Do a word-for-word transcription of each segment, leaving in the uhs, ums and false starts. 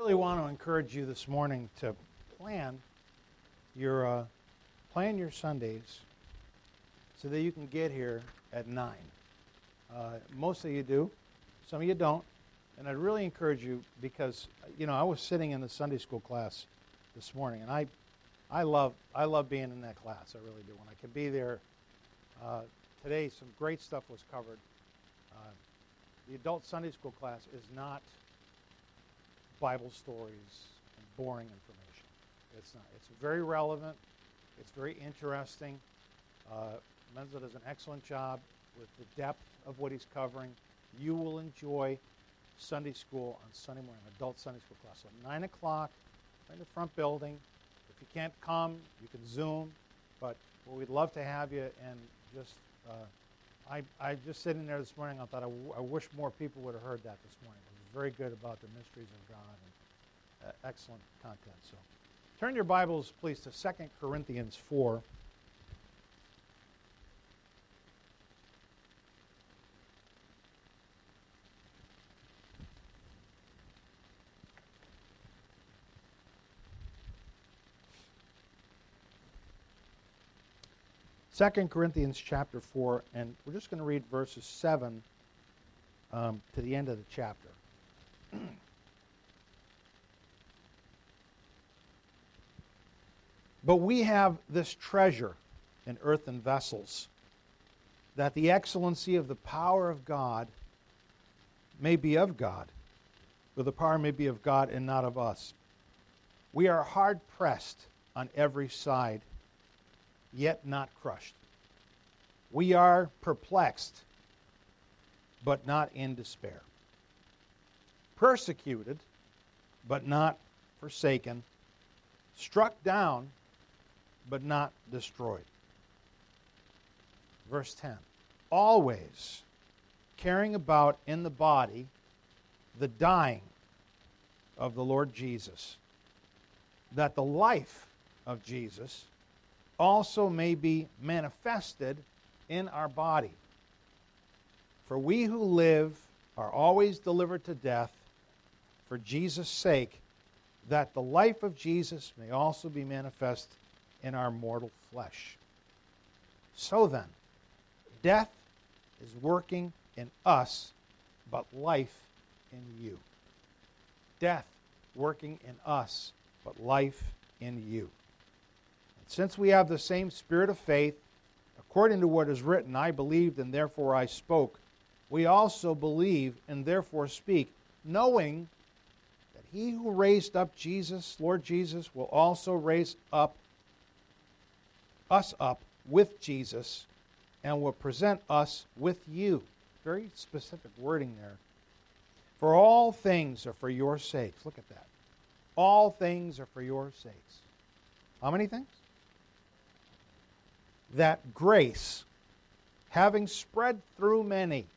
really want to encourage you this morning to plan your uh, plan your Sundays so that you can get here at nine. Uh, most of you do, some of you don't, and I'd really encourage you because you know I was sitting in the Sunday school class this morning, and I I love I love being in that class. I really do. When I could be there uh, today, some great stuff was covered. Uh, the adult Sunday school class is not Bible stories and boring information. It's not. It's very relevant. It's very interesting. Uh, Menza does an excellent job with the depth of what he's covering. You will enjoy Sunday school on Sunday morning, adult Sunday school class. So at nine o'clock, right in the front building. If you can't come, you can Zoom. But well, we'd love to have you. And just, uh, I, I just sitting there this morning, I thought I, w- I wish more people would have heard that this morning. It was very good about the mysteries of God and uh, excellent content. So turn your Bibles, please, to Second Corinthians four. Second Corinthians chapter four, and we're just going to read verses seven um, to the end of the chapter. But we have this treasure in earthen vessels, that the excellency of the power of God may be of God, for the power may be of God and not of us. We are hard pressed on every side, yet not crushed. We are perplexed, but not in despair. Persecuted, but not forsaken. Struck down, but not destroyed. Verse ten. Always carrying about in the body the dying of the Lord Jesus, that the life of Jesus also may be manifested in our body. For we who live are always delivered to death for Jesus' sake, that the life of Jesus may also be manifest in our mortal flesh. So then, death is working in us, but life in you. Death working in us, but life in you. Since we have the same spirit of faith, according to what is written, I believed and therefore I spoke, we also believe and therefore speak, knowing that he who raised up Jesus, Lord Jesus, will also raise up us up with Jesus and will present us with you. Very specific wording there. For all things are for your sakes. Look at that. All things are for your sakes. How many things? That grace, having spread through many,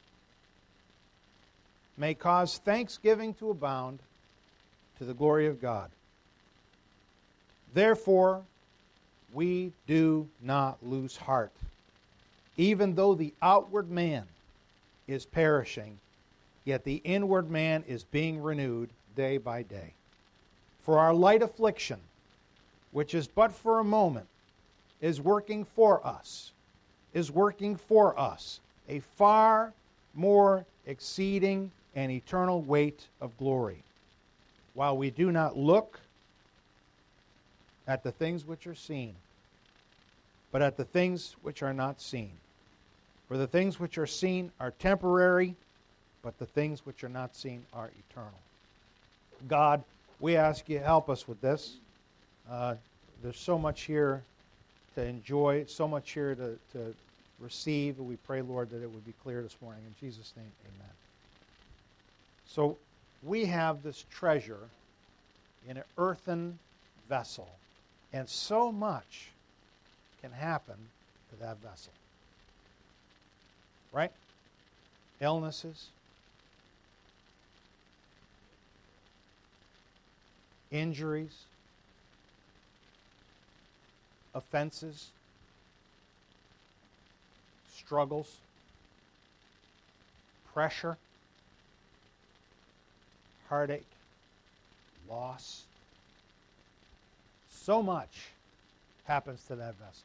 may cause thanksgiving to abound to the glory of God. Therefore, we do not lose heart, even though the outward man is perishing, yet the inward man is being renewed day by day. For our light affliction, which is but for a moment, is working for us, is working for us a far more exceeding and eternal weight of glory, while we do not look at the things which are seen, but at the things which are not seen. For the things which are seen are temporary, but the things which are not seen are eternal. God, we ask you to help us with this. Uh, there's so much here to enjoy, so much here to, to receive. We pray, Lord, that it would be clear this morning. In Jesus' name, amen. So we have this treasure in an earthen vessel, and so much can happen to that vessel. Right? Illnesses, injuries, offenses, struggles, pressure, heartache, loss. So much happens to that vessel.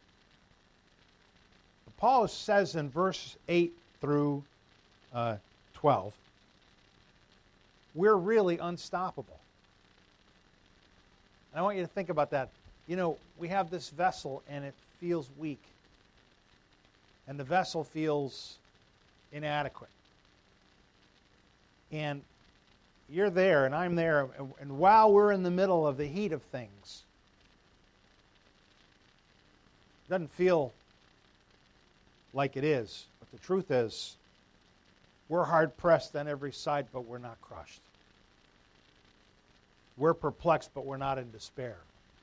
Paul says in verse eight through uh, twelve, we're really unstoppable. And I want you to think about that. You know, we have this vessel and it feels weak. And the vessel feels inadequate. And you're there and I'm there, and, and while we're in the middle of the heat of things, it doesn't feel like it is. But the truth is, we're hard-pressed on every side, but we're not crushed. We're perplexed, but we're not in despair.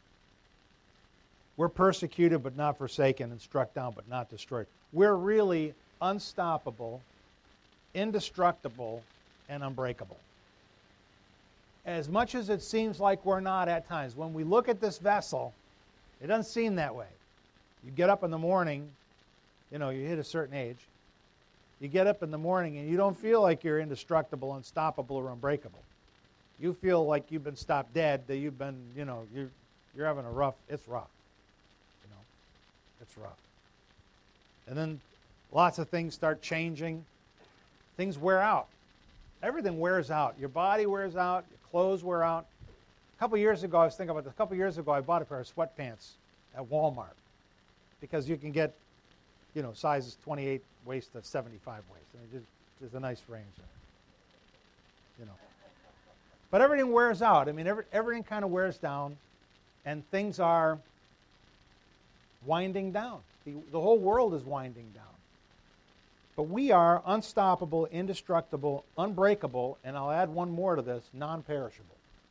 We're persecuted, but not forsaken, and struck down, but not destroyed. We're really unstoppable, indestructible, and unbreakable. As much as it seems like we're not at times, when we look at this vessel, it doesn't seem that way. You get up in the morning, you know, you hit a certain age, you get up in the morning and you don't feel like you're indestructible, unstoppable, or unbreakable. You feel like you've been stopped dead, that you've been, you know, you're, you're having a rough, it's rough. You know, it's rough. And then lots of things start changing. Things wear out. Everything wears out. Your body wears out, your clothes wear out. A couple years ago, I was thinking about this, a couple years ago I bought a pair of sweatpants at Walmart because you can get, you know, sizes twenty-eight waist to seventy-five waist. I mean, just, there's a nice range there. You know. But everything wears out. I mean, every, everything kind of wears down, and things are winding down. The, the whole world is winding down. But we are unstoppable, indestructible, unbreakable, and I'll add one more to this, non-perishable.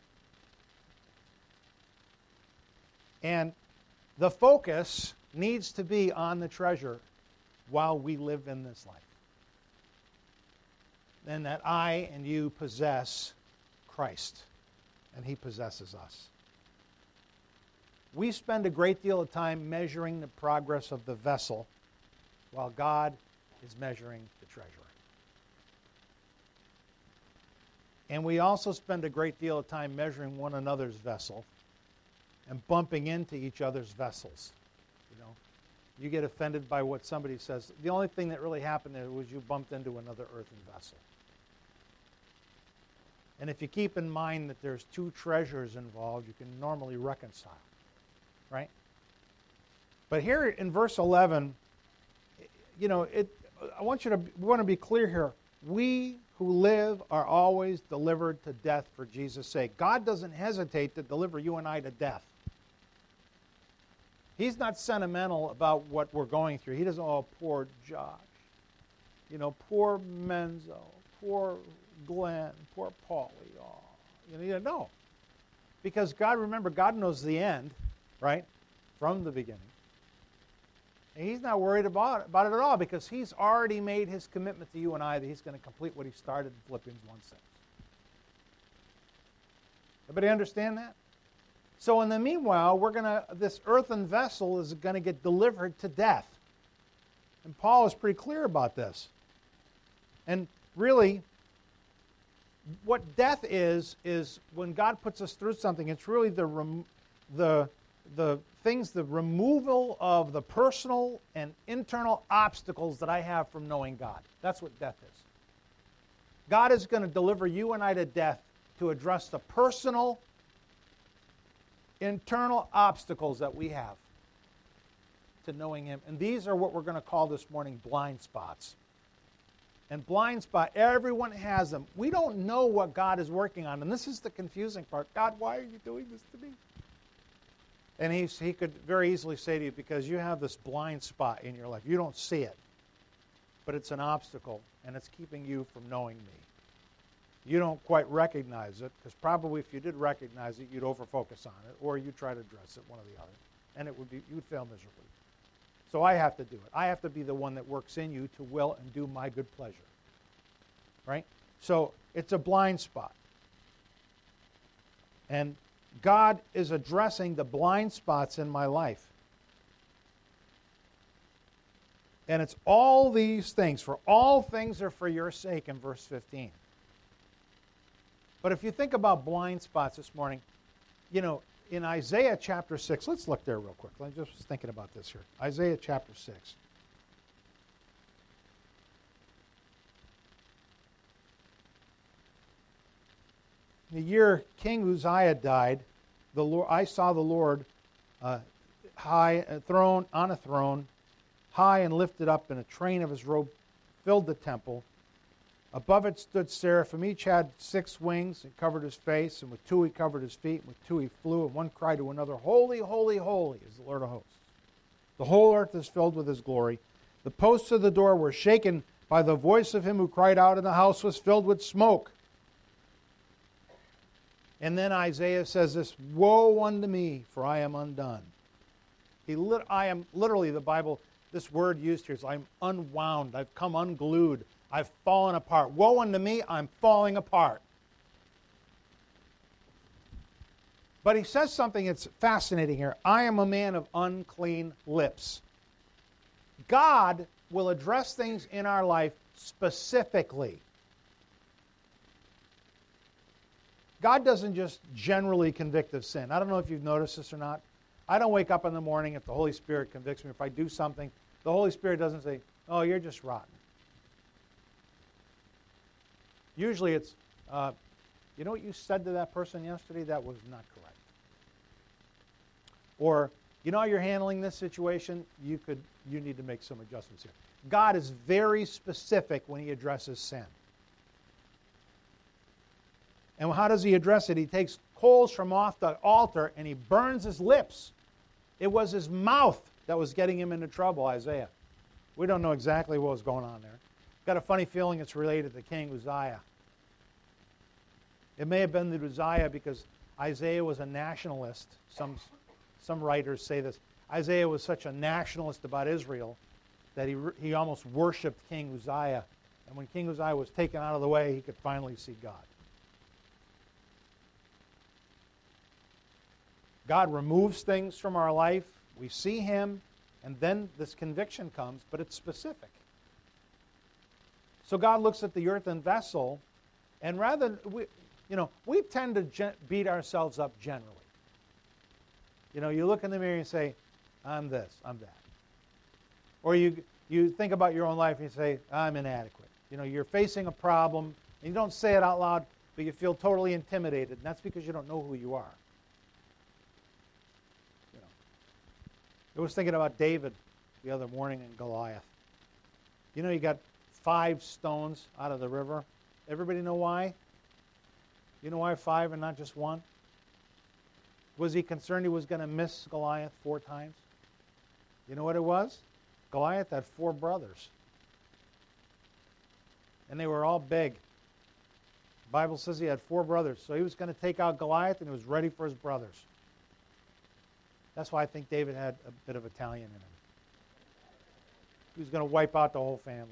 And the focus needs to be on the treasure while we live in this life. And that I and you possess Christ, and He possesses us. We spend a great deal of time measuring the progress of the vessel while God is measuring the treasure. And we also spend a great deal of time measuring one another's vessel and bumping into each other's vessels. You know, you get offended by what somebody says. The only thing that really happened there was you bumped into another earthen vessel. And if you keep in mind that there's two treasures involved, you can normally reconcile, right? But here in verse eleven, you know, it. I want you to we want to be clear here. We who live are always delivered to death for Jesus' sake. God doesn't hesitate to deliver you and I to death. He's not sentimental about what we're going through. He doesn't, oh, poor Josh. You know, poor Menzo, poor Glenn, poor Paulie. Oh, you know, no. Because God, remember, God knows the end, right, from the beginning. And He's not worried about, about it at all because He's already made His commitment to you and I that He's going to complete what He started in Philippians one six. Everybody understand that? So in the meanwhile, we're going to, this earthen vessel is going to get delivered to death. And Paul is pretty clear about this. And really, what death is, is when God puts us through something, it's really the rem- the the things, the removal of the personal and internal obstacles that I have from knowing God. That's what death is. God is going to deliver you and I to death to address the personal, internal obstacles that we have to knowing Him. And these are what we're going to call this morning blind spots. And blind spot, everyone has them. We don't know what God is working on. And this is the confusing part. God, why are you doing this to me? And he, he could very easily say to you, because you have this blind spot in your life. You don't see it. But it's an obstacle, and it's keeping you from knowing me. You don't quite recognize it, because probably if you did recognize it, you'd overfocus on it, or you'd try to address it, one or the other. And it would be you would fail miserably. So I have to do it. I have to be the one that works in you to will and do my good pleasure. Right? So it's a blind spot. And God is addressing the blind spots in my life. And it's all these things. For all things are for your sake in verse fifteen. But if you think about blind spots this morning, you know, in Isaiah chapter six, let's look there real quick. I'm just thinking about this here. Isaiah chapter six. In the year King Uzziah died, the Lord, I saw the Lord uh, high, a throne on a throne, high and lifted up, and a train of his robe filled the temple. Above it stood seraphim. Each had six wings and covered his face, and with two he covered his feet, and with two he flew, and one cried to another, Holy, holy, holy is the Lord of hosts. The whole earth is filled with his glory. The posts of the door were shaken by the voice of him who cried out, and the house was filled with smoke. And then Isaiah says this, Woe unto me, for I am undone. He lit, I am, literally the Bible, this word used here is I'm unwound, I've come unglued, I've fallen apart. Woe unto me, I'm falling apart. But he says something that's fascinating here. I am a man of unclean lips. God will address things in our life specifically. God doesn't just generally convict of sin. I don't know if you've noticed this or not. I don't wake up in the morning if the Holy Spirit convicts me. If I do something, the Holy Spirit doesn't say, oh, you're just rotten. Usually it's, uh, you know what you said to that person yesterday? That was not correct. Or, you know how you're handling this situation? You could, you need to make some adjustments here. God is very specific when he addresses sin. And how does he address it? He takes coals from off the altar and he burns his lips. It was his mouth that was getting him into trouble, Isaiah. We don't know exactly what was going on there. Got a funny feeling it's related to King Uzziah. It may have been that Uzziah, because Isaiah was a nationalist. Some, some writers say this. Isaiah was such a nationalist about Israel that he, he almost worshipped King Uzziah. And when King Uzziah was taken out of the way, he could finally see God. God removes things from our life. We see him, and then this conviction comes, but it's specific. So God looks at the earthen vessel, and rather, we, you know, we tend to gen- beat ourselves up generally. You know, you look in the mirror and say, I'm this, I'm that. Or you, you think about your own life and you say, I'm inadequate. You know, you're facing a problem, and you don't say it out loud, but you feel totally intimidated, and that's because you don't know who you are. I was thinking about David the other morning in Goliath. You know, he got five stones out of the river. Everybody know why? You know why five and not just one? Was he concerned he was going to miss Goliath four times? You know what it was? Goliath had four brothers. And they were all big. The Bible says he had four brothers. So he was going to take out Goliath, and he was ready for his brothers. That's why I think David had a bit of Italian in him. He was going to wipe out the whole family.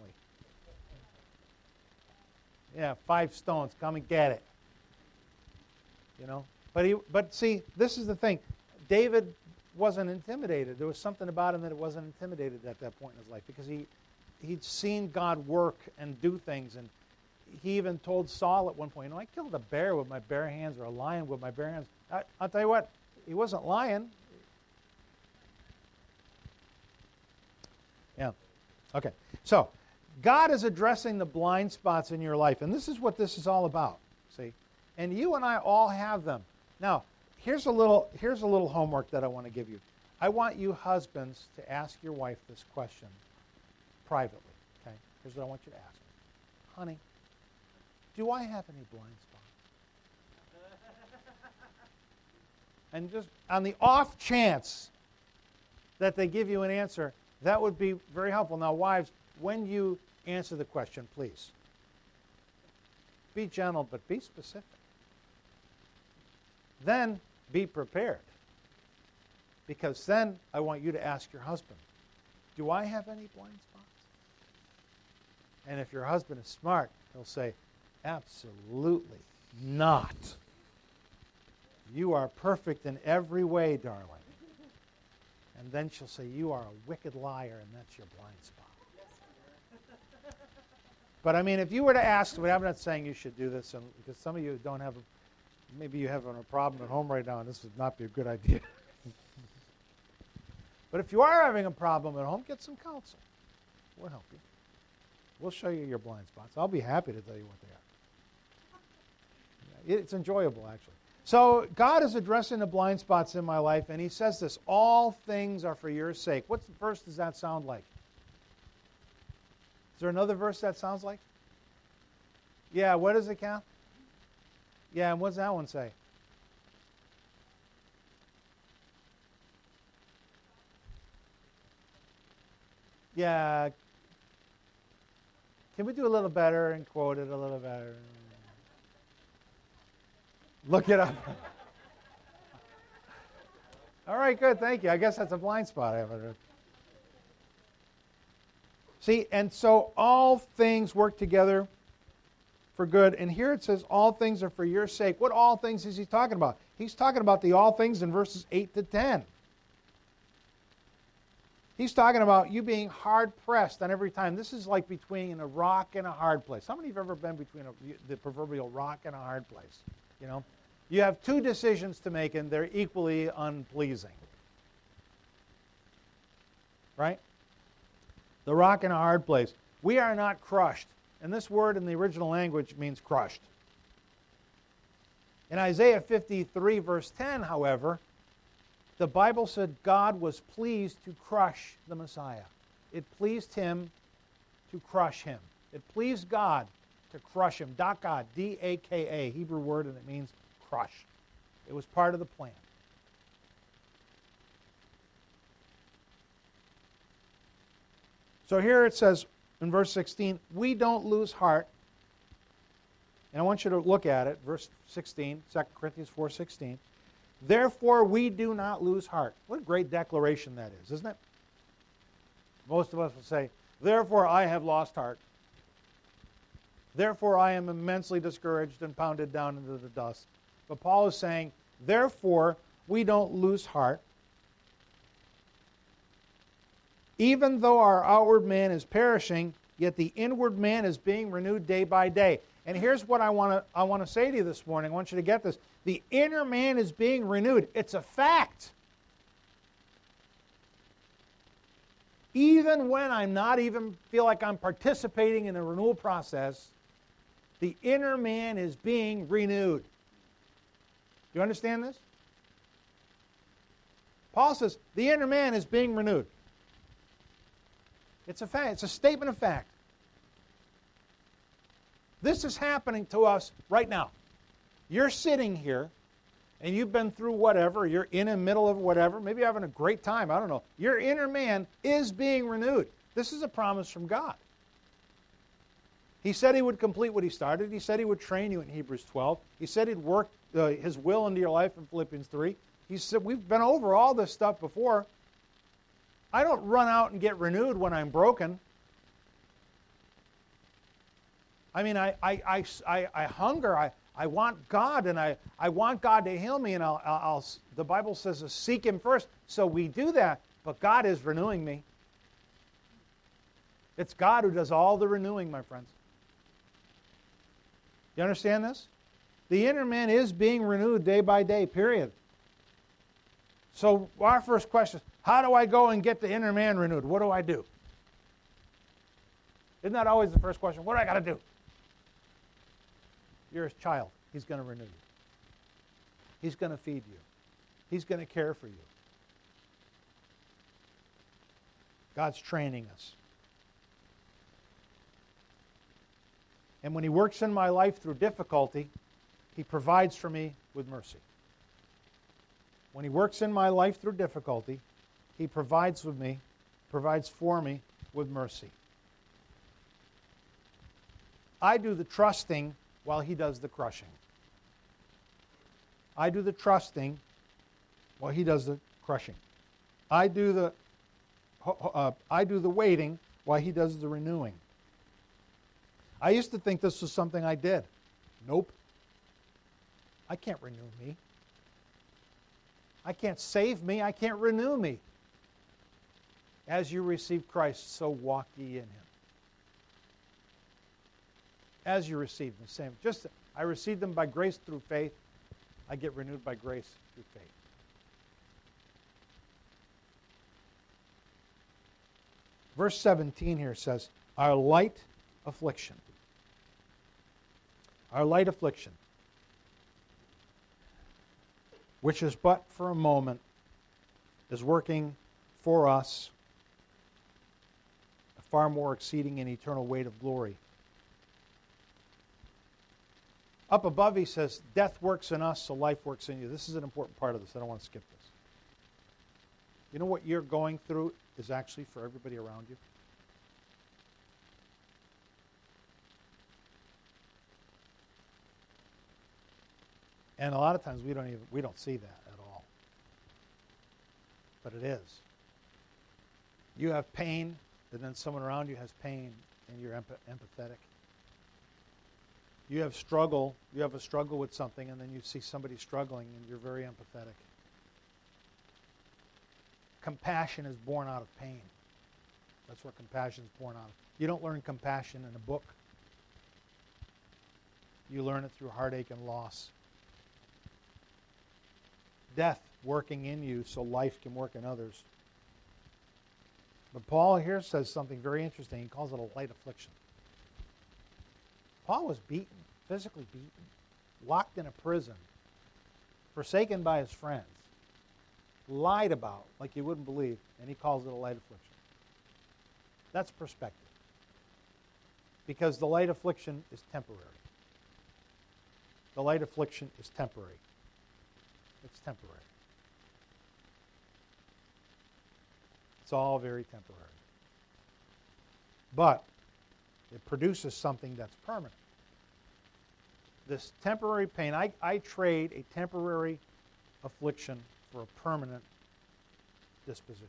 Yeah, five stones, come and get it. You know? But he but see, this is the thing. David wasn't intimidated. There was something about him that it wasn't intimidated at that point in his life, because he he'd seen God work and do things, and he even told Saul at one point, you know, I killed a bear with my bare hands, or a lion with my bare hands. I, I'll tell you what, he wasn't lying. Yeah. Okay. So, God is addressing the blind spots in your life, and this is what this is all about. See? And you and I all have them. Now, here's a little here's a little homework that I want to give you. I want you husbands to ask your wife this question privately. Okay? Here's what I want you to ask her. Honey, do I have any blind spots? And just on the off chance that they give you an answer, that would be very helpful. Now, wives, when you answer the question, please, be gentle, but be specific. Then be prepared. Because then I want you to ask your husband, do I have any blind spots? And if your husband is smart, he'll say, absolutely not. You are perfect in every way, darling. And then she'll say, you are a wicked liar, and that's your blind spot. But I mean, if you were to ask, I'm not saying you should do this, and because some of you don't have, a, maybe you have a problem at home right now, and this would not be a good idea. But if you are having a problem at home, get some counsel. We'll help you. We'll show you your blind spots. I'll be happy to tell you what they are. It's enjoyable, actually. So God is addressing the blind spots in my life, and he says this, all things are for your sake. What verse does that sound like? Is there another verse that sounds like? Yeah, what does it count? Yeah, and what's that one say? Yeah. Can we do a little better and quote it a little better? Look it up. All right, good, thank you. I guess that's a blind spot I haven't heard. See, and so all things work together for good. And here it says all things are for your sake. What all things is he talking about? He's talking about the all things in verses eight to ten. He's talking about you being hard-pressed on every time. This is like between a rock and a hard place. How many of you have ever been between a, the proverbial rock and a hard place? You know, you have two decisions to make, and they're equally unpleasing. Right? The rock and a hard place. We are not crushed. And this word in the original language means crushed. In Isaiah fifty-three, verse ten, however, the Bible said God was pleased to crush the Messiah. It pleased him to crush him. It pleased God to crush him. Dakah, D A K A, Hebrew word, and it means crush. It was part of the plan. So here it says in verse sixteen, we don't lose heart. And I want you to look at it, verse sixteen, Second Corinthians four sixteen. Therefore, we do not lose heart. What a great declaration that is, isn't it? Most of us will say, therefore, I have lost heart. Therefore, I am immensely discouraged and pounded down into the dust. But Paul is saying, therefore, we don't lose heart. Even though our outward man is perishing, yet the inward man is being renewed day by day. And here's what I want to I want to say to you this morning. I want you to get this. The inner man is being renewed. It's a fact. Even when I'm not even feel like I'm participating in a renewal process, the inner man is being renewed. Do you understand this? Paul says the inner man is being renewed. It's a fact. It's a statement of fact. This is happening to us right now. You're sitting here, and you've been through whatever. You're in the middle of whatever. Maybe you're having a great time. I don't know. Your inner man is being renewed. This is a promise from God. He said he would complete what he started. He said he would train you in Hebrews twelve. He said he'd work uh, his will into your life in Philippians three. He said, we've been over all this stuff before. I don't run out and get renewed when I'm broken. I mean, I, I, I, I hunger, I, I want God, and I, I want God to heal me, and I'll, I'll, I'll, the Bible says to seek Him first, so we do that, but God is renewing me. It's God who does all the renewing, my friends. You understand this? The inner man is being renewed day by day, period. So our first question is, how do I go and get the inner man renewed? What do I do? Isn't that always the first question? What do I got to do? You're his child. He's going to renew you. He's going to feed you. He's going to care for you. God's training us. And when He works in my life through difficulty, He provides for me with mercy. When He works in my life through difficulty, He provides with me, provides for me with mercy. I do the trusting while He does the crushing. I do the trusting while He does the crushing. I do the uh, I do the waiting while He does the renewing. I used to think this was something I did. Nope. I can't renew me. I can't save me. I can't renew me. As you receive Christ, so walk ye in Him. as you receive them. Same. Just, I receive them by grace through faith. I get renewed by grace through faith. Verse seventeen here says, our light affliction. Our light affliction, which is but for a moment, is working for us a far more exceeding and eternal weight of glory. Up above he says, death works in us, so life works in you. This is an important part of this. I don't want to skip this. You know what you're going through is actually for everybody around you? And a lot of times we don't even we don't see that at all. But it is. You have pain, and then someone around you has pain, and you're empath- empathetic. You have struggle, you have a struggle with something, and then you see somebody struggling, and you're very empathetic. Compassion is born out of pain. That's where compassion is born out of. You don't learn compassion in a book. You learn it through heartache and loss. Death working in you so life can work in others. But Paul here says something very interesting. He calls it a light affliction. Paul was beaten, physically beaten, locked in a prison, forsaken by his friends, lied about like you wouldn't believe, and he calls it a light affliction. That's perspective. Because the light affliction is temporary. The light affliction is temporary. It's temporary. It's all very temporary. But it produces something that's permanent. This temporary pain, I, I trade a temporary affliction for a permanent disposition.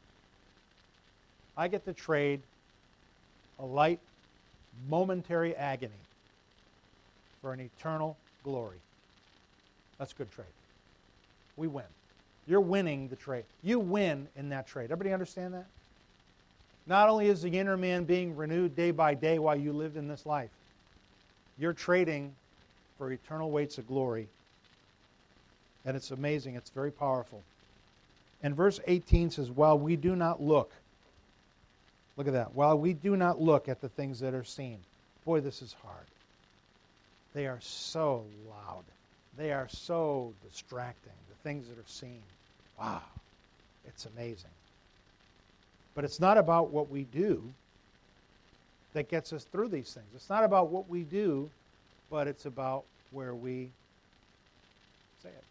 I get to trade a light, momentary agony for an eternal glory. That's good trade. We win. You're winning the trade. You win in that trade. Everybody understand that? Not only is the inner man being renewed day by day while you live in this life, you're trading for eternal weights of glory. And it's amazing. It's very powerful. And verse eighteen says, while we do not look, look at that, while we do not look at the things that are seen. Boy, this is hard. They are so loud. They are so distracting, the things that are seen. Wow, it's amazing. But it's not about what we do that gets us through these things. It's not about what we do, but it's about where we say it.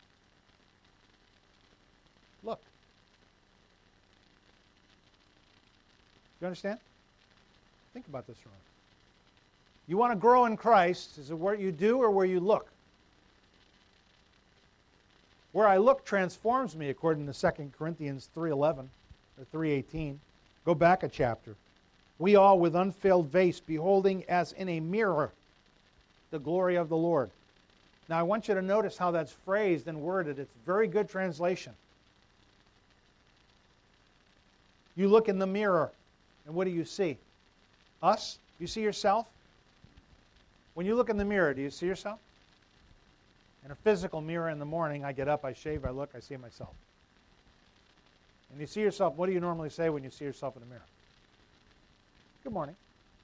Look. Do you understand? Think about this for a minute. You want to grow in Christ, is it where you do or where you look? Where I look transforms me, according to Second Corinthians three eleven or three eighteen. Go back a chapter. We all, with unveiled face, beholding as in a mirror the glory of the Lord. Now, I want you to notice how that's phrased and worded. It's very good translation. You look in the mirror, and what do you see? Us? You see yourself? When you look in the mirror, do you see yourself? In a physical mirror in the morning, I get up, I shave, I look, I see myself. And you see yourself, what do you normally say when you see yourself in the mirror? Good morning.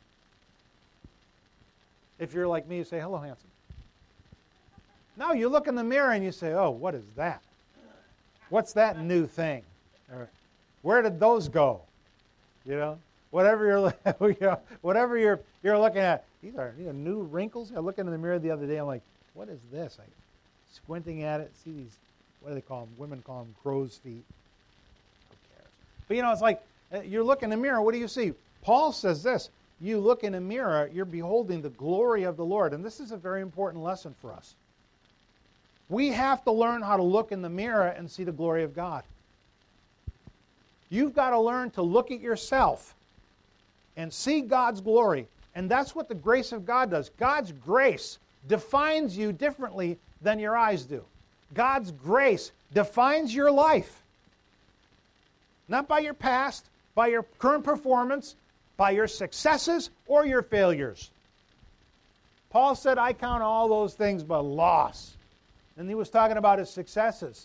If you're like me, you say, hello, handsome. No, you look in the mirror and you say, oh, what is that? What's that new thing? Or, where did those go? You know, whatever you're, you know, whatever you're you're looking at. These are, these are new wrinkles. I looked in the mirror the other day. I'm like, what is this? I squinting at it, see these. What do they call them? Women call them crow's feet. Who cares? But you know, it's like you're looking in the mirror. What do you see? Paul says this. You look in a mirror, you're beholding the glory of the Lord. And this is a very important lesson for us. We have to learn how to look in the mirror and see the glory of God. You've got to learn to look at yourself and see God's glory. And that's what the grace of God does. God's grace defines you differently than your eyes do. God's grace defines your life. Not by your past, by your current performance, by your successes or your failures. Paul said, I count all those things but loss. And he was talking about his successes.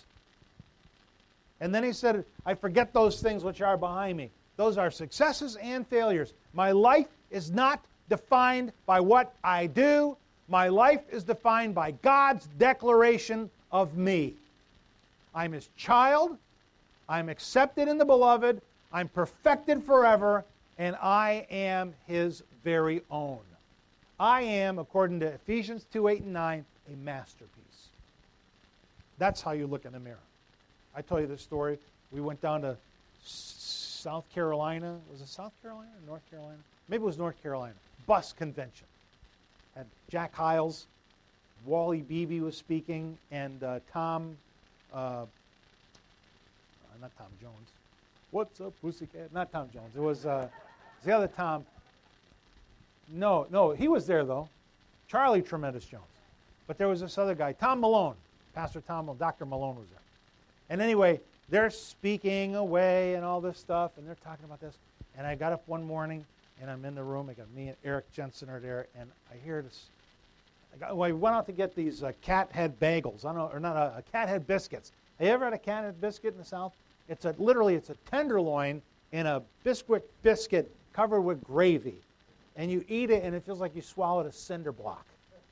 And then he said, I forget those things which are behind me. Those are successes and failures. My life is not defined by what I do. My life is defined by God's declaration of me. I'm His child. I'm accepted in the beloved. I'm perfected forever. And I am His very own. I am, according to Ephesians two, eight, and nine, a masterpiece. That's how you look in the mirror. I told you this story. We went down to South Carolina. Was it South Carolina or North Carolina? Maybe it was North Carolina. Bus convention. Had Jack Hiles, Wally Beebe was speaking, and uh, Tom, uh, not Tom Jones. What's up, pussycat? Not Tom Jones. It was, uh, it was the other Tom. No, no, he was there, though. Charlie Tremendous Jones. But there was this other guy, Tom Malone. Pastor Tom, Doctor Malone was there. And anyway, they're speaking away and all this stuff, and they're talking about this. And I got up one morning, and I'm in the room. I got me and Eric Jensen are there, and I hear this. I, got, well, I went out to get these uh, cat head bagels. I don't know, or not, a, a cat head biscuits. Have you ever had a cat head biscuit in the South? It's a literally, it's a tenderloin in a biscuit biscuit covered with gravy. And you eat it, and it feels like you swallowed a cinder block.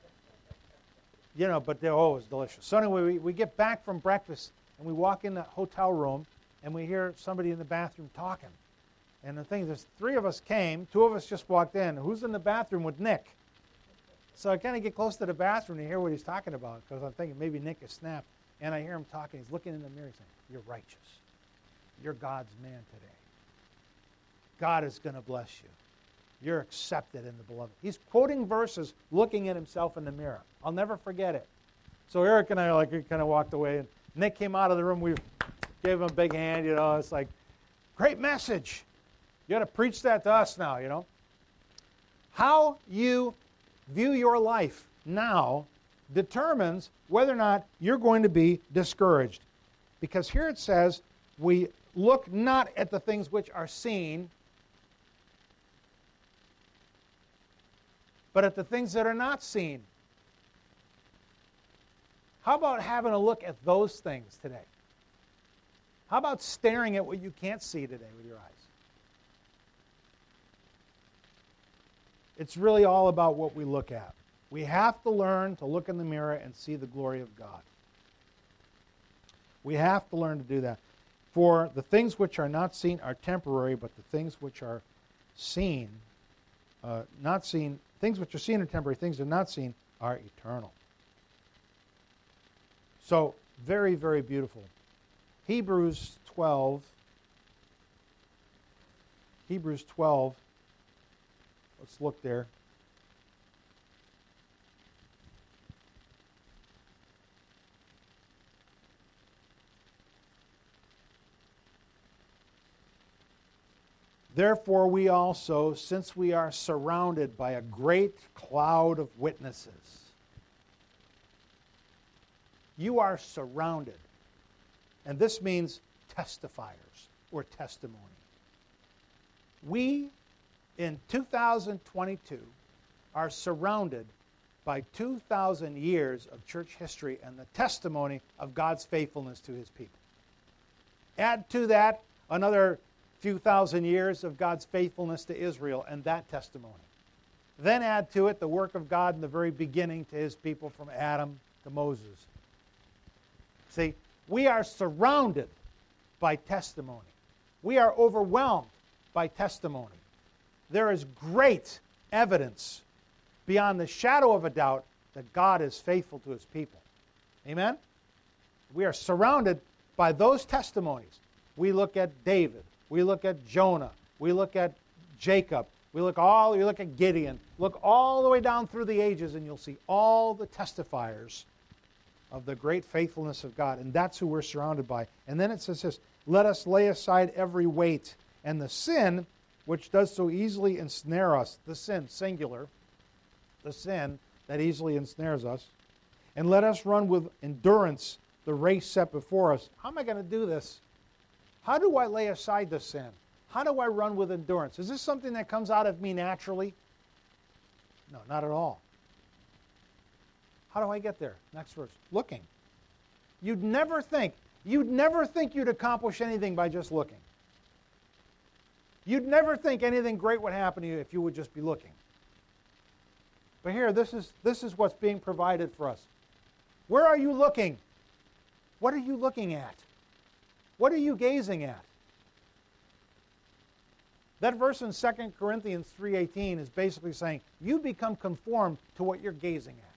You know, but they're always delicious. So anyway, we, we get back from breakfast, and we walk in the hotel room, and we hear somebody in the bathroom talking. And the thing is, three of us came, two of us just walked in. Who's in the bathroom with Nick? So I kind of get close to the bathroom to hear what he's talking about, because I'm thinking maybe Nick is snapped. And I hear him talking. He's looking in the mirror saying, you're righteous. You're God's man today. God is going to bless you. You're accepted in the beloved. He's quoting verses, looking at himself in the mirror. I'll never forget it. So Eric and I are like, we kind of walked away, and Nick came out of the room. We gave him a big hand, you know. It's like, great message. You got to preach that to us now, you know. How you view your life now determines whether or not you're going to be discouraged. Because here it says, we look not at the things which are seen, but at the things that are not seen. How about having a look at those things today? How about staring at what you can't see today with your eyes? It's really all about what we look at. We have to learn to look in the mirror and see the glory of God. We have to learn to do that. For the things which are not seen are temporary, but the things which are seen, uh, not seen, things which are seen are temporary, things that are not seen are eternal. So, very, very beautiful. Hebrews twelve. Hebrews twelve. Let's look there. Therefore we also, since we are surrounded by a great cloud of witnesses. You are surrounded. And this means testifiers or testimony. We, in two thousand twenty-two, are surrounded by two thousand years of church history and the testimony of God's faithfulness to His people. Add to that another few thousand years of God's faithfulness to Israel and that testimony. Then add to it the work of God in the very beginning to His people from Adam to Moses. See, we are surrounded by testimony. We are overwhelmed by testimony. There is great evidence beyond the shadow of a doubt that God is faithful to His people. Amen? We are surrounded by those testimonies. We look at David. We look at Jonah. We look at Jacob. We look all. We look at Gideon. Look all the way down through the ages, and you'll see all the testifiers of the great faithfulness of God. And that's who we're surrounded by. And then it says this, let us lay aside every weight and the sin which does so easily ensnare us. The sin, singular, the sin that easily ensnares us. And let us run with endurance the race set before us. How am I going to do this? How do I lay aside the sin? How do I run with endurance? Is this something that comes out of me naturally? No, not at all. How do I get there? Next verse. Looking. You'd never think, you'd never think you'd accomplish anything by just looking. You'd never think anything great would happen to you if you would just be looking. But here, this is, this is what's being provided for us. Where are you looking? What are you looking at? What are you gazing at? That verse in Second Corinthians three eighteen is basically saying, you become conformed to what you're gazing at.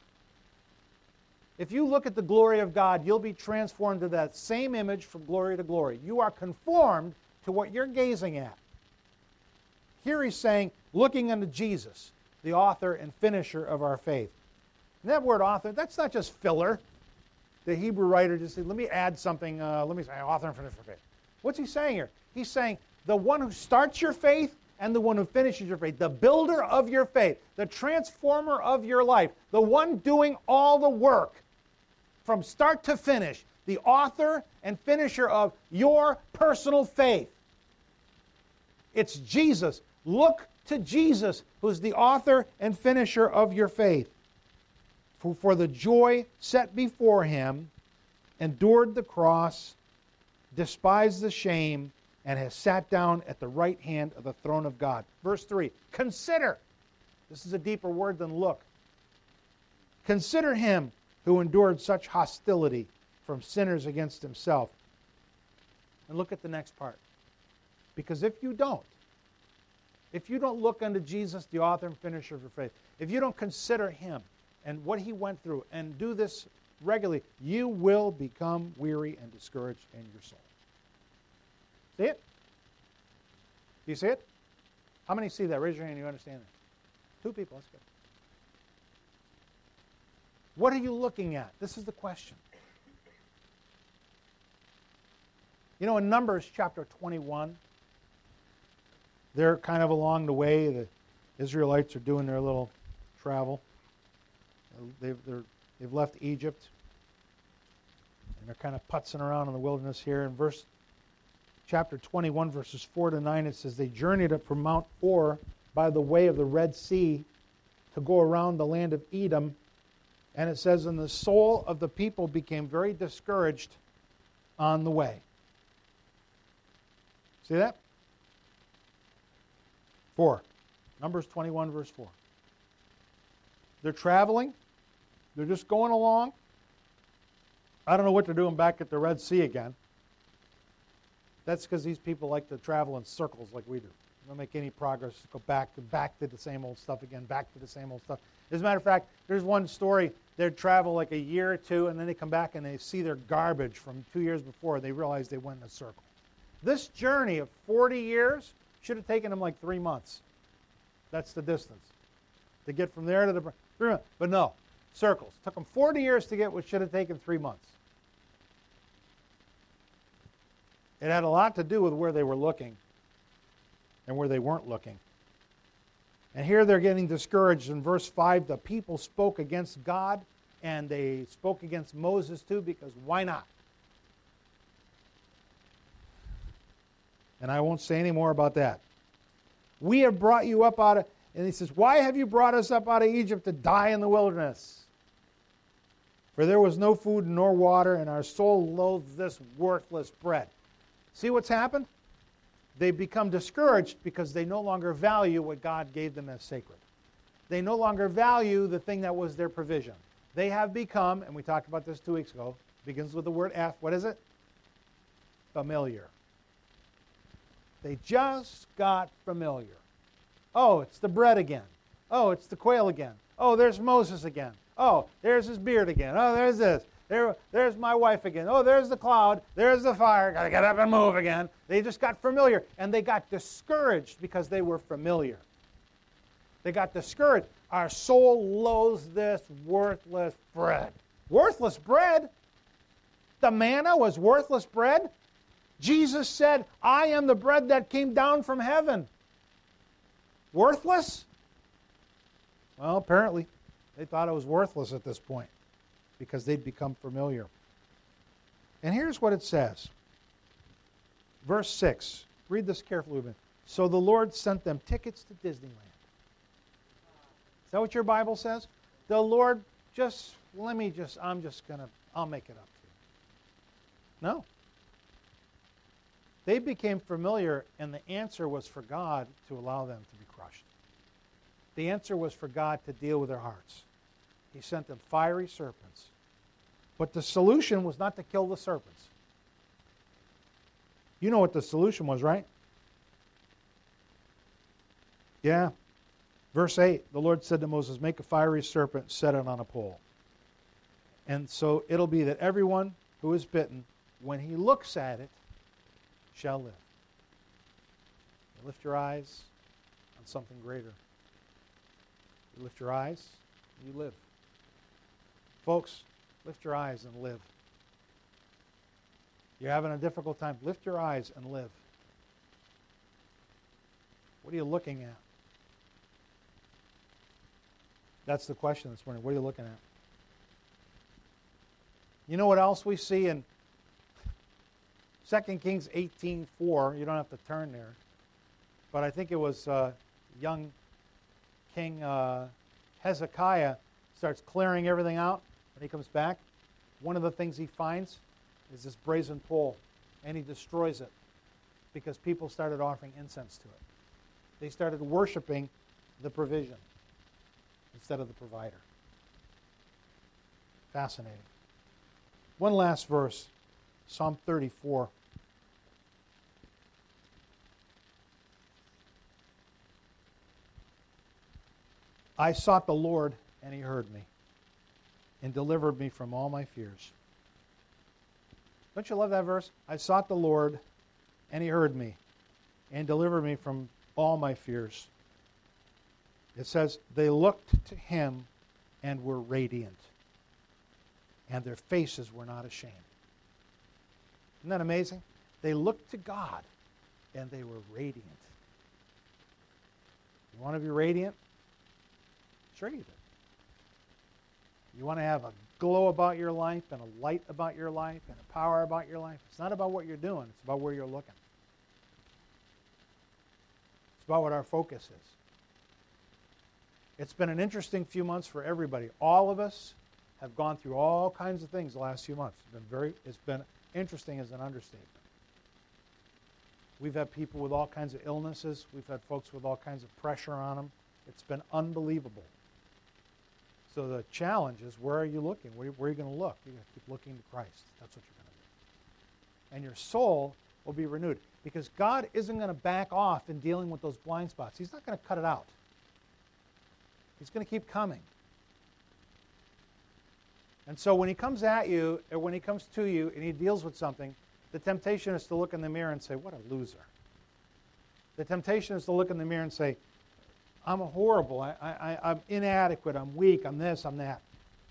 If you look at the glory of God, you'll be transformed to that same image from glory to glory. You are conformed to what you're gazing at. Here he's saying, looking unto Jesus, the author and finisher of our faith. And that word author, that's not just filler. The Hebrew writer just said, let me add something, uh, let me say author and finisher of faith. What's he saying here? He's saying the one who starts your faith and the one who finishes your faith, the builder of your faith, the transformer of your life, the one doing all the work from start to finish, the author and finisher of your personal faith. It's Jesus. Look to Jesus, who's the author and finisher of your faith. For, for the joy set before him, endured the cross, despised the shame, and has sat down at the right hand of the throne of God. Verse three, consider. This is a deeper word than look. Consider him who endured such hostility from sinners against himself. And look at the next part. Because if you don't, if you don't look unto Jesus, the author and finisher of your faith, if you don't consider him and what he went through and do this regularly, you will become weary and discouraged in your soul. See it? Do you see it? How many see that? Raise your hand, you understand that. Two people, that's good. What are you looking at? This is the question. You know, in Numbers chapter twenty-one, they're kind of along the way. The Israelites are doing their little travel. They've, they're, they've left Egypt, and they're kind of putzing around in the wilderness here. In verse chapter twenty-one, verses four to nine, it says, they journeyed up from Mount Or by the way of the Red Sea to go around the land of Edom. And it says, and the soul of the people became very discouraged on the way. See that? Four. Numbers twenty-one, verse four. They're traveling. They're just going along. I don't know what they're doing back at the Red Sea again. That's because these people like to travel in circles like we do. They don't make any progress. Go back and back to the same old stuff again, back to the same old stuff. As a matter of fact, there's one story. They'd travel like a year or two, and then they come back and they see their garbage from two years before, and they realize they went in a circle. This journey of forty years should have taken them like three months. That's the distance. To get from there to the... Three months. But no, circles. It took them forty years to get what should have taken three months. It had a lot to do with where they were looking and where they weren't looking. And here they're getting discouraged. In verse five, the people spoke against God, and they spoke against Moses too, because why not? And I won't say any more about that. We have brought you up out of, and he says, why have you brought us up out of Egypt to die in the wilderness? For there was no food nor water, and our soul loathes this worthless bread. See what's happened? They become discouraged because they no longer value what God gave them as sacred. They no longer value the thing that was their provision. They have become, and we talked about this two weeks ago, begins with the word F. What is it? Familiar. They just got familiar. Oh, it's the bread again. Oh, it's the quail again. Oh, there's Moses again. Oh, there's his beard again. Oh, there's this. There, there's my wife again. Oh, there's the cloud. There's the fire. Got to get up and move again. They just got familiar, and they got discouraged because they were familiar. They got discouraged. Our soul loathes this worthless bread. Worthless bread? The manna was worthless bread? Jesus said, I am the bread that came down from heaven. Worthless? Well, apparently, they thought it was worthless at this point, because they'd become familiar. And here's what it says. Verse six. Read this carefully with me. So the Lord sent them tickets to Disneyland. Is that what your Bible says? The Lord just, let me just, I'm just going to, I'll make it up to you. No. They became familiar, and the answer was for God to allow them to be crushed. The answer was for God to deal with their hearts. He sent them fiery serpents. But the solution was not to kill the serpents. You know what the solution was, right? Yeah. Verse eight, the Lord said to Moses, make a fiery serpent, set it on a pole. And so it'll be that everyone who is bitten, when he looks at it, shall live. You lift your eyes on something greater. You lift your eyes, you live. Folks, lift your eyes and live. You're having a difficult time. Lift your eyes and live. What are you looking at? That's the question this morning. What are you looking at? You know what else we see in Second Kings eighteen four? You don't have to turn there. But I think it was uh, young King uh, Hezekiah starts clearing everything out, and he comes back. One of the things he finds is this brazen pole, and he destroys it because people started offering incense to it. They started worshiping the provision instead of the provider. Fascinating. One last verse, Psalm thirty-four. I sought the Lord, and he heard me, and delivered me from all my fears. Don't you love that verse? I sought the Lord, and he heard me, and delivered me from all my fears. It says, they looked to him and were radiant, and their faces were not ashamed. Isn't that amazing? They looked to God, and they were radiant. You want to be radiant? Sure you do. You want to have a glow about your life and a light about your life and a power about your life? It's not about what you're doing. It's about where you're looking. It's about what our focus is. It's been an interesting few months for everybody. All of us have gone through all kinds of things the last few months. It's been very, it's been interesting as an understatement. We've had people with all kinds of illnesses. We've had folks with all kinds of pressure on them. It's been unbelievable. So the challenge is, where are you looking? Where, where are you going to look? You're going to keep looking to Christ. That's what you're going to do. And your soul will be renewed. Because God isn't going to back off in dealing with those blind spots. He's not going to cut it out. He's going to keep coming. And so when he comes at you, or when he comes to you and he deals with something, the temptation is to look in the mirror and say, what a loser. The temptation is to look in the mirror and say, I'm horrible, I, I, I'm inadequate, I'm weak, I'm this, I'm that.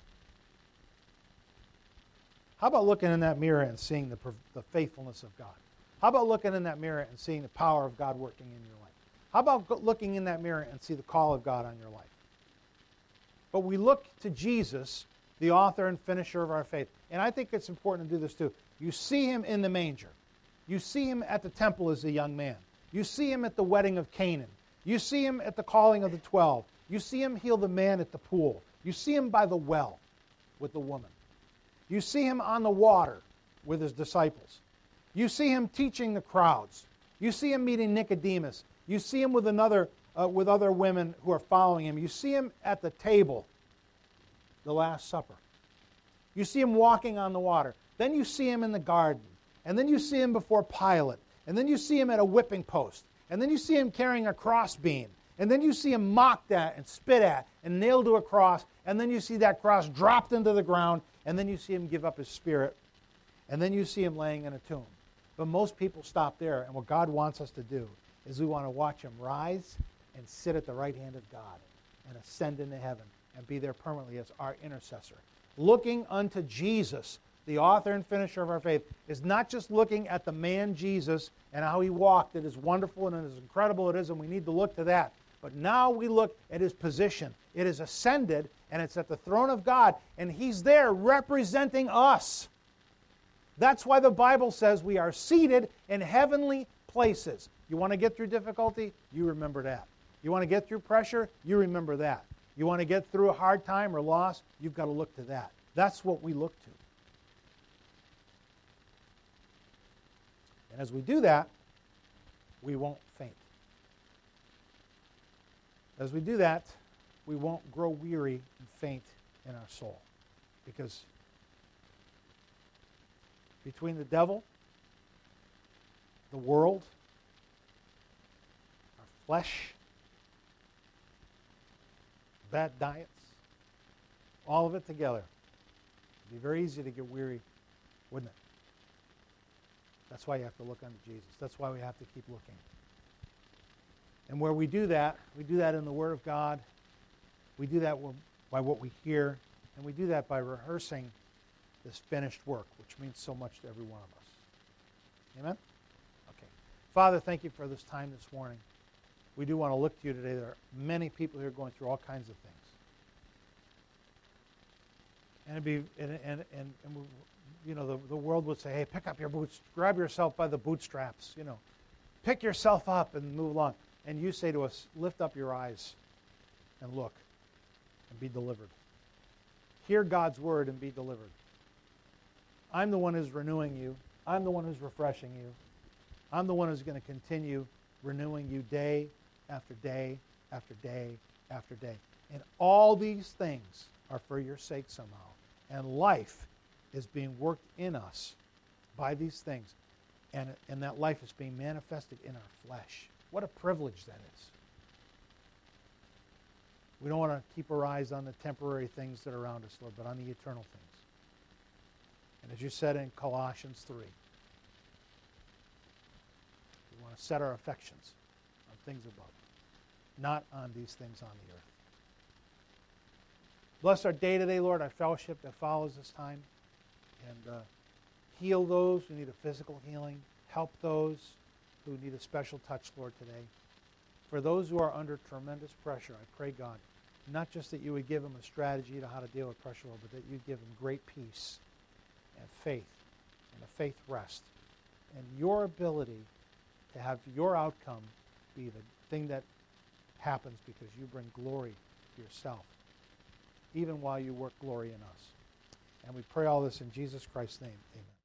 How about looking in that mirror and seeing the, the faithfulness of God? How about looking in that mirror and seeing the power of God working in your life? How about looking in that mirror and see the call of God on your life? But we look to Jesus, the author and finisher of our faith. And I think it's important to do this too. You see him in the manger. You see him at the temple as a young man. You see him at the wedding of Canaan. You see him at the calling of the twelve. You see him heal the man at the pool. You see him by the well with the woman. You see him on the water with his disciples. You see him teaching the crowds. You see him meeting Nicodemus. You see him with another, uh, with other women who are following him. You see him at the table, the Last Supper. You see him walking on the water. Then you see him in the garden. And then you see him before Pilate. And then you see him at a whipping post. And then you see him carrying a crossbeam. And then you see him mocked at and spit at and nailed to a cross. And then you see that cross dropped into the ground. And then you see him give up his spirit. And then you see him laying in a tomb. But most people stop there. And what God wants us to do is we want to watch him rise and sit at the right hand of God and ascend into heaven and be there permanently as our intercessor. Looking unto Jesus, the author and finisher of our faith, is not just looking at the man Jesus and how he walked. It is wonderful and it is incredible it is, and we need to look to that. But now we look at his position. It is ascended, and it's at the throne of God, and he's there representing us. That's why the Bible says we are seated in heavenly places. You want to get through difficulty? You remember that. You want to get through pressure? You remember that. You want to get through a hard time or loss, you've got to look to that. That's what we look to. And as we do that, we won't faint. As we do that, we won't grow weary and faint in our soul. Because between the devil, the world, our flesh, bad diets, all of it together, it'd be very easy to get weary, wouldn't it? That's why you have to look unto Jesus. That's why we have to keep looking. And where we do that, we do that in the Word of God. We do that by what we hear. And we do that by rehearsing this finished work, which means so much to every one of us. Amen? Okay. Father, thank you for this time this morning. We do want to look to you today. There are many people here going through all kinds of things. And it'd be and and and, and we, you know the, the world would say, hey, pick up your boots, grab yourself by the bootstraps, you know. Pick yourself up and move along. And you say to us, lift up your eyes and look and be delivered. Hear God's word and be delivered. I'm the one who's renewing you. I'm the one who's refreshing you. I'm the one who's going to continue renewing you day after day after day after day. And all these things are for your sake somehow. And life is being worked in us by these things. And, and that life is being manifested in our flesh. What a privilege that is. We don't want to keep our eyes on the temporary things that are around us, Lord, but on the eternal things. And as you said in Colossians three, we want to set our affections on things above, not on these things on the earth. Bless our day today, Lord, our fellowship that follows this time. And uh, heal those who need a physical healing. Help those who need a special touch, Lord, today. For those who are under tremendous pressure, I pray, God, not just that you would give them a strategy to how to deal with pressure, Lord, but that you'd give them great peace and faith and a faith rest. And your ability to have your outcome be the thing that happens because you bring glory to yourself, even while you work glory in us. And we pray all this in Jesus Christ's name. Amen.